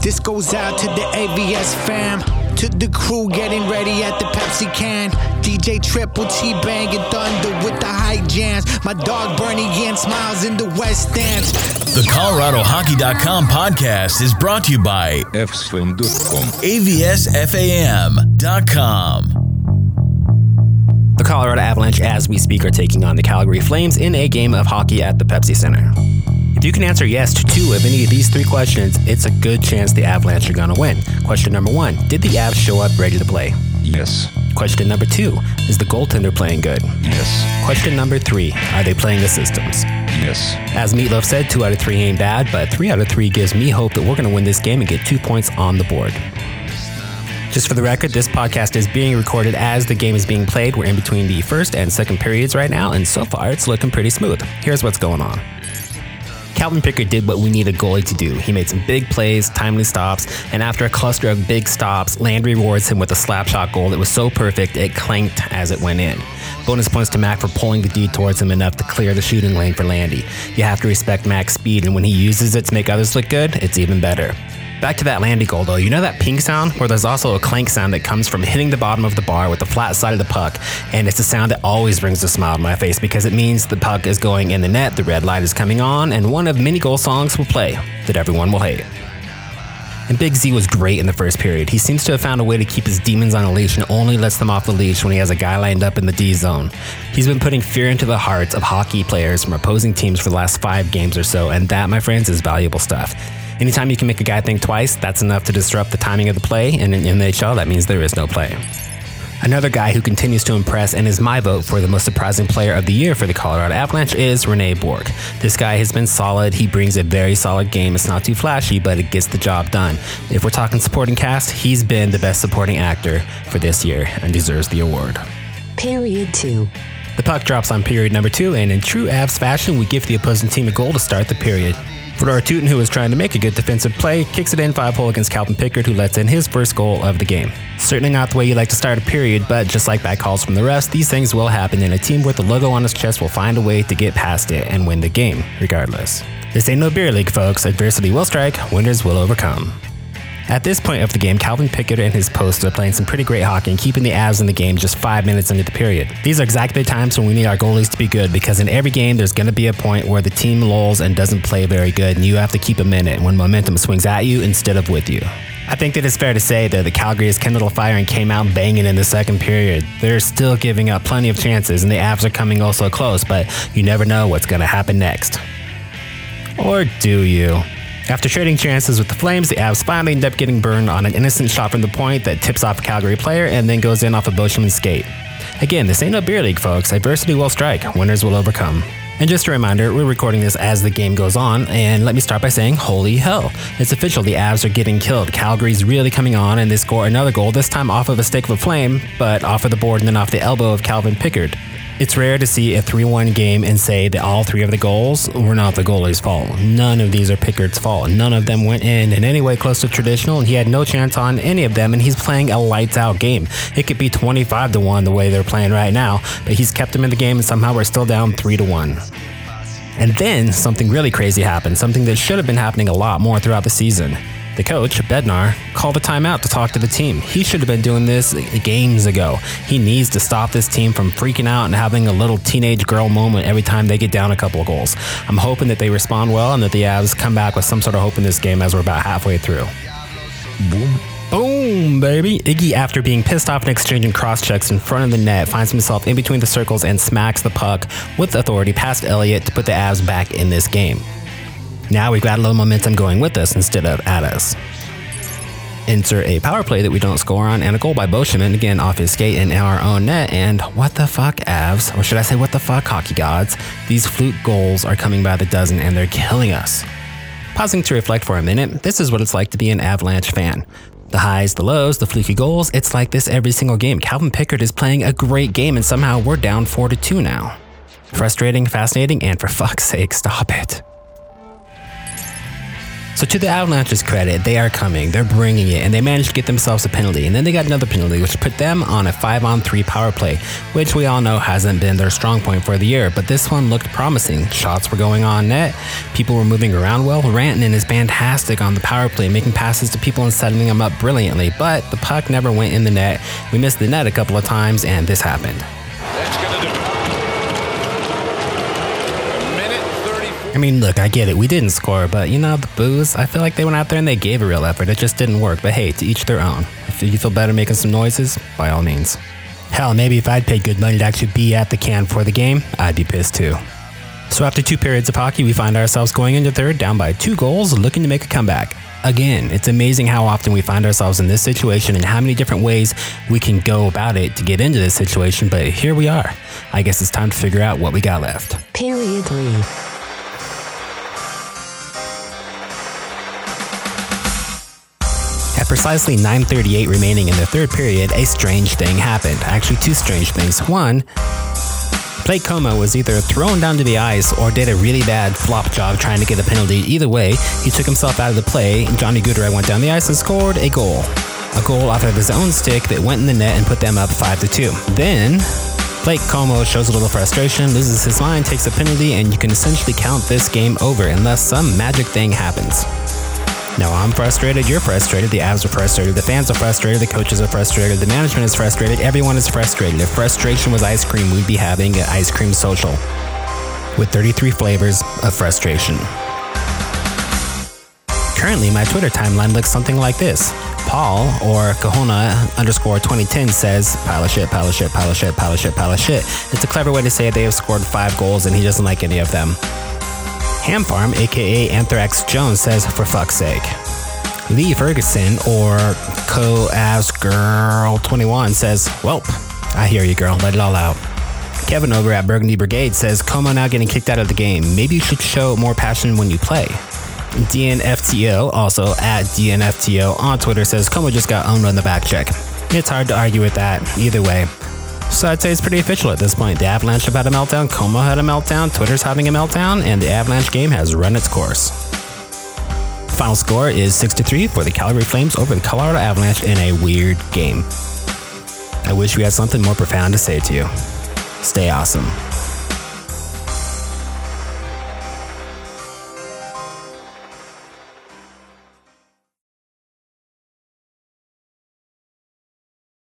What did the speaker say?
This goes out to the AVS fam, to the crew getting ready at the Pepsi can. DJ Triple T banging thunder with the high jams. My dog Bernie Yan smiles in the West Stands. The ColoradoHockey.com podcast is brought to you by FSFam.com, AVSFAM.com. The Colorado Avalanche, as we speak, are taking on the Calgary Flames in a game of hockey at the Pepsi Center. If you can answer yes to two of any of these three questions, it's a good chance the Avalanche are going to win. Question number 1, did the Avs show up ready to play? Yes. Question number 2, is the goaltender playing good? Yes. Question number 3, are they playing the systems? Yes. As Meatloaf said, 2 out of 3 ain't bad, but 3 out of 3 gives me hope that we're going to win this game and get 2 points on the board. Just for the record, this podcast is being recorded as the game is being played. We're in between the first and second periods right now, and so far it's looking pretty smooth. Here's what's going on. Calvin Pickard did what we need a goalie to do. He made some big plays, timely stops, and after a cluster of big stops, Landry rewards him with a slap shot goal that was so perfect it clanked as it went in. Bonus points to Mac for pulling the D towards him enough to clear the shooting lane for Landy. You have to respect Mac's speed, and when he uses it to make others look good, it's even better. Back to that Landy goal though, you know that ping sound? Where there's also a clank sound that comes from hitting the bottom of the bar with the flat side of the puck, and it's a sound that always brings a smile to my face because it means the puck is going in the net, the red light is coming on, and one of many goal songs will play that everyone will hate. And Big Z was great in the first period. He seems to have found a way to keep his demons on a leash and only lets them off the leash when he has a guy lined up in the D zone. He's been putting fear into the hearts of hockey players from opposing teams for the last 5 games or so, and that, my friends, is valuable stuff. Anytime you can make a guy think twice, that's enough to disrupt the timing of the play, and in NHL, that means there is no play. Another guy who continues to impress and is my vote for the most surprising player of the year for the Colorado Avalanche is Rene Bourque. This guy has been solid. He brings a very solid game. It's not too flashy, but it gets the job done. If we're talking supporting cast, he's been the best supporting actor for this year and deserves the award. Period 2. The puck drops on period number 2, and in true Avs fashion, we give the opposing team a goal to start the period. Fedor Tyutin, who was trying to make a good defensive play, kicks it in 5-hole against Calvin Pickard, who lets in his first goal of the game. Certainly not the way you like to start a period, but just like bad calls from the refs, these things will happen, and a team with the logo on his chest will find a way to get past it and win the game, regardless. This ain't no beer league, folks. Adversity will strike, winners will overcome. At this point of the game, Calvin Pickard and his post are playing some pretty great hockey and keeping the Avs in the game just 5 minutes into the period. These are exactly the times when we need our goalies to be good, because in every game there's going to be a point where the team lulls and doesn't play very good, and you have to keep a minute when momentum swings at you instead of with you. I think that it's fair to say that the Calgary has kindled a fire and came out banging in the second period. They're still giving up plenty of chances, and the Avs are coming oh so close, but you never know what's going to happen next. Or do you? After trading chances with the Flames, the Avs finally end up getting burned on an innocent shot from the point that tips off a Calgary player and then goes in off a Boschman's skate. Again, this ain't no beer league, folks. Adversity will strike. Winners will overcome. And just a reminder, we're recording this as the game goes on, and let me start by saying, holy hell. It's official, the Avs are getting killed. Calgary's really coming on, and they score another goal, this time off of a stick of a Flame, but off of the board and then off the elbow of Calvin Pickard. It's rare to see a 3-1 game and say that all 3 of the goals were not the goalie's fault. None of these are Pickard's fault. None of them went in any way close to traditional, and he had no chance on any of them, and he's playing a lights-out game. It could be 25-1 the way they're playing right now, but he's kept them in the game, and somehow we're still down 3-1. And then something really crazy happened, something that should have been happening a lot more throughout the season. The coach, Bednar, called a timeout to talk to the team. He should have been doing this games ago. He needs to stop this team from freaking out and having a little teenage girl moment every time they get down a couple of goals. I'm hoping that they respond well and that the Avs come back with some sort of hope in this game as we're about halfway through. Boom, baby. Iggy, after being pissed off and exchanging cross-checks in front of the net, finds himself in between the circles and smacks the puck with authority past Elliott to put the Avs back in this game. Now we've got a little momentum going with us instead of at us. Insert a power play that we don't score on and a goal by Boschman, again off his skate in our own net, and what the fuck, Avs? Or should I say what the fuck, hockey gods? These fluke goals are coming by the dozen and they're killing us. Pausing to reflect for a minute, this is what it's like to be an Avalanche fan. The highs, the lows, the fluky goals, it's like this every single game. Calvin Pickard is playing a great game and somehow we're down 4-2 now. Frustrating, fascinating, and for fuck's sake, stop it. So to the Avalanche's credit, they are coming, they're bringing it, and they managed to get themselves a penalty. And then they got another penalty, which put them on a 5-on-3 power play, which we all know hasn't been their strong point for the year. But this one looked promising. Shots were going on net, people were moving around well. Rantanen is fantastic on the power play, making passes to people and setting them up brilliantly. But the puck never went in the net. We missed the net a couple of times, and this happened. That's gonna do it. I mean, look, I get it. We didn't score, but you know, the boos, I feel like they went out there and they gave a real effort. It just didn't work. But hey, to each their own. If you feel better making some noises, by all means. Hell, maybe if I'd paid good money to actually be at the can for the game, I'd be pissed too. So after 2 periods of hockey, we find ourselves going into third, down by 2 goals, looking to make a comeback. Again, it's amazing how often we find ourselves in this situation and how many different ways we can go about it to get into this situation, but here we are. I guess it's time to figure out what we got left. Period 3. At precisely 9:38 remaining in the third period, a strange thing happened. Actually, 2 strange things. One, Blake Comeau was either thrown down to the ice or did a really bad flop job trying to get a penalty. Either way, he took himself out of the play. Johnny Gaudreau went down the ice and scored a goal. A goal off of his own stick that went in the net and put them up 5-2. Then, Blake Comeau shows a little frustration, loses his mind, takes a penalty, and you can essentially count this game over unless some magic thing happens. Now I'm frustrated, you're frustrated, the Avs are frustrated, the fans are frustrated, the coaches are frustrated, the management is frustrated, everyone is frustrated. If frustration was ice cream, we'd be having an ice cream social with 33 flavors of frustration. Currently, my Twitter timeline looks something like this. Paul, or Kahuna_2010 says, pile of shit, pile of shit, pile of shit, pile of shit, pile of shit. It's a clever way to say they have scored 5 goals and he doesn't like any of them. Ham Farm, aka Anthrax Jones, says, for fuck's sake. Lee Ferguson, or Co-Avs Girl 21, says, welp, I hear you, girl, let it all out. Kevin over at Burgundy Brigade says, Como now getting kicked out of the game. Maybe you should show more passion when you play. DNFTO, also at DNFTO on Twitter, says, Como just got owned on the back check. It's hard to argue with that, either way. So I'd say it's pretty official at this point. The Avalanche have had a meltdown, Como had a meltdown, Twitter's having a meltdown, and the Avalanche game has run its course. Final score is 6-3 for the Calgary Flames over the Colorado Avalanche in a weird game. I wish we had something more profound to say to you. Stay awesome.